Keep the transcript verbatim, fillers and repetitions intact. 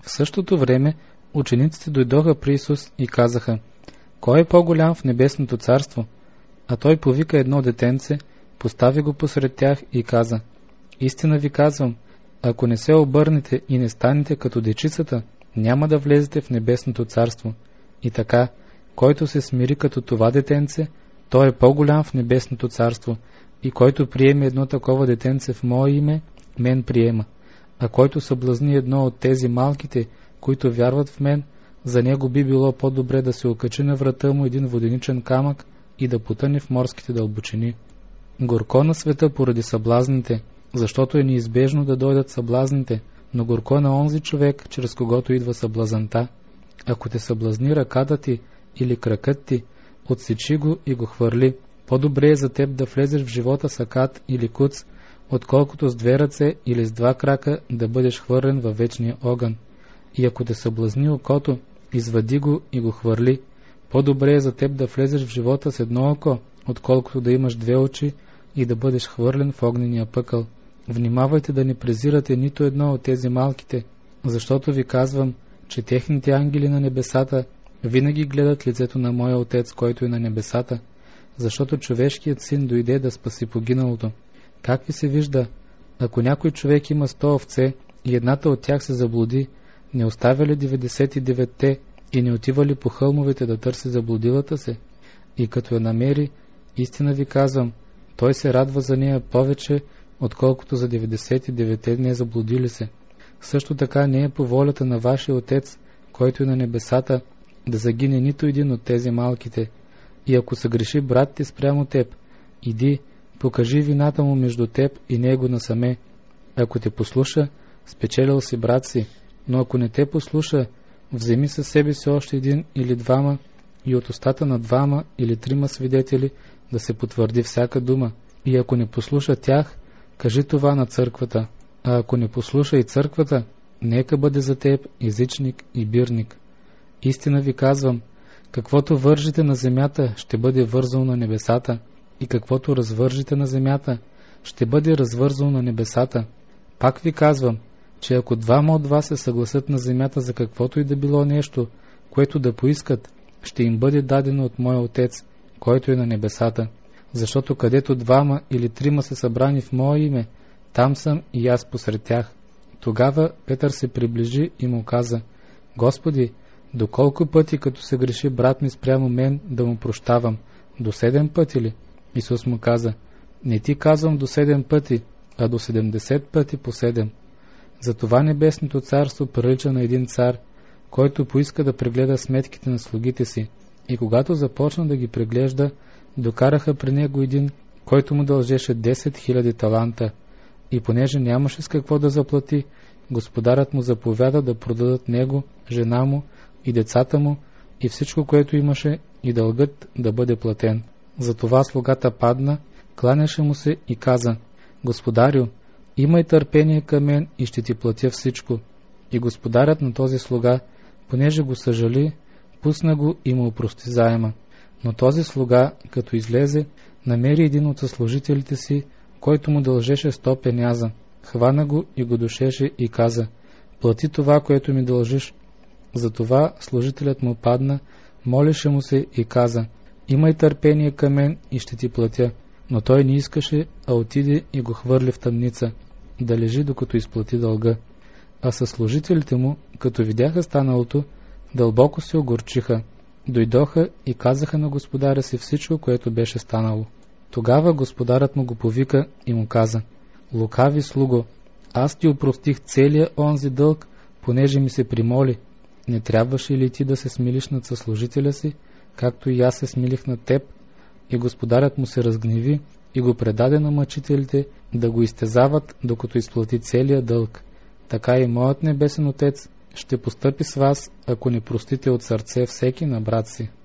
В същото време учениците дойдоха при Исус и казаха: кой е по-голям в небесното царство? А той повика едно детенце, постави го посред тях и каза: истина ви казвам, ако не се обърнете и не станете като дечицата, няма да влезете в небесното царство. И така, който се смири като това детенце, той е по-голям в небесното царство, и който приеме едно такова детенце в мое име, мен приема. А който съблазни едно от тези малките, които вярват в мен, за него би било по-добре да се окачи на врата му един воденичен камък и да потъне в морските дълбочини. Горко на света поради съблазните, защото е неизбежно да дойдат съблазните, но горко на онзи човек, чрез когото идва съблазанта. Ако те съблазни ръката ти или кракът ти, отсечи го и го хвърли. По-добре е за теб да влезеш в живота с акат или куц, отколкото с две ръце или с два крака да бъдеш хвърлен във вечния огън. И ако те съблазни окото, извади го и го хвърли. По-добре е за теб да влезеш в живота с едно око, отколкото да имаш две очи и да бъдеш хвърлен в огнения пъкъл. Внимавайте да не презирате нито едно от тези малките, защото ви казвам, че техните ангели на небесата винаги гледат лицето на моя Отец, който е на небесата, защото човешкият син дойде да спаси погиналото. Как ви се вижда, ако някой човек има сто овце и едната от тях се заблуди, не оставя ли деветдесет и деветте и не отива ли по хълмовете да търси заблудилата се? И като я намери, истина ви казвам, той се радва за нея повече, отколкото за деветдесет и деветте не заблудили се. Също така не е по волята на вашия Отец, който е на небесата, да загине нито един от тези малките. И ако съгреши брат ти спрямо теб, иди, покажи вината му между теб и него насаме. Ако те послуша, спечелил си брат си, но ако не те послуша, вземи със себе си още един или двама и от устата на двама или трима свидетели да се потвърди всяка дума. И ако не послуша тях, кажи това на църквата. А ако не послуша и църквата, нека бъде за теб езичник и бирник. Истина ви казвам, каквото вържите на земята, ще бъде вързано на небесата, и каквото развържите на земята, ще бъде развързано на небесата. Пак ви казвам, че ако двама от вас се съгласят на земята за каквото и да било нещо, което да поискат, ще им бъде дадено от моя Отец, който е на небесата. Защото където двама или трима са събрани в мое име, там съм и аз посред тях. Тогава Петър се приближи и му каза: Господи, доколко пъти като се греши брат ми спрямо мен да му прощавам? До седем пъти ли? Исус му каза: не ти казвам до седем пъти, а до седемдесет пъти по седем. Затова небесното царство прилича на един цар, който поиска да прегледа сметките на слугите си. И когато започна да ги преглежда, докараха при него един, който му дължеше десет хиляди таланта. И понеже нямаше с какво да заплати, господарят му заповяда да продадат него, жена му и децата му и всичко, което имаше, и дългът да бъде платен. Затова слугата падна, кланяше му се и каза: Господарю, имай търпение към мен и ще ти платя всичко. И господарят на този слуга, понеже го съжали, пусна го и му опрости заема. Но този слуга, като излезе, намери един от съслужителите си, който му дължеше сто пеняза. Хвана го и го душеше и каза: плати това, което ми дължиш. Затова служителят му падна, молеше му се и каза: имай търпение към мен и ще ти платя. Но той не искаше, а отиде и го хвърли в тъмница, да лежи докато изплати дълга. А съслужителите му, като видяха станалото, дълбоко се огорчиха. Дойдоха и казаха на господаря си всичко, което беше станало. Тогава господарят му го повика и му каза: лукави слуго, аз ти опростих целия онзи дълг, понеже ми се примоли. Не трябваше ли ти да се смилиш над съслужителя си, както и аз се смилих над теб? И господарят му се разгневи и го предаде на мъчителите да го изтезават, докато изплати целия дълг. Така и моят небесен Отец ще постъпи с вас, ако не простите от сърце всеки на брат си.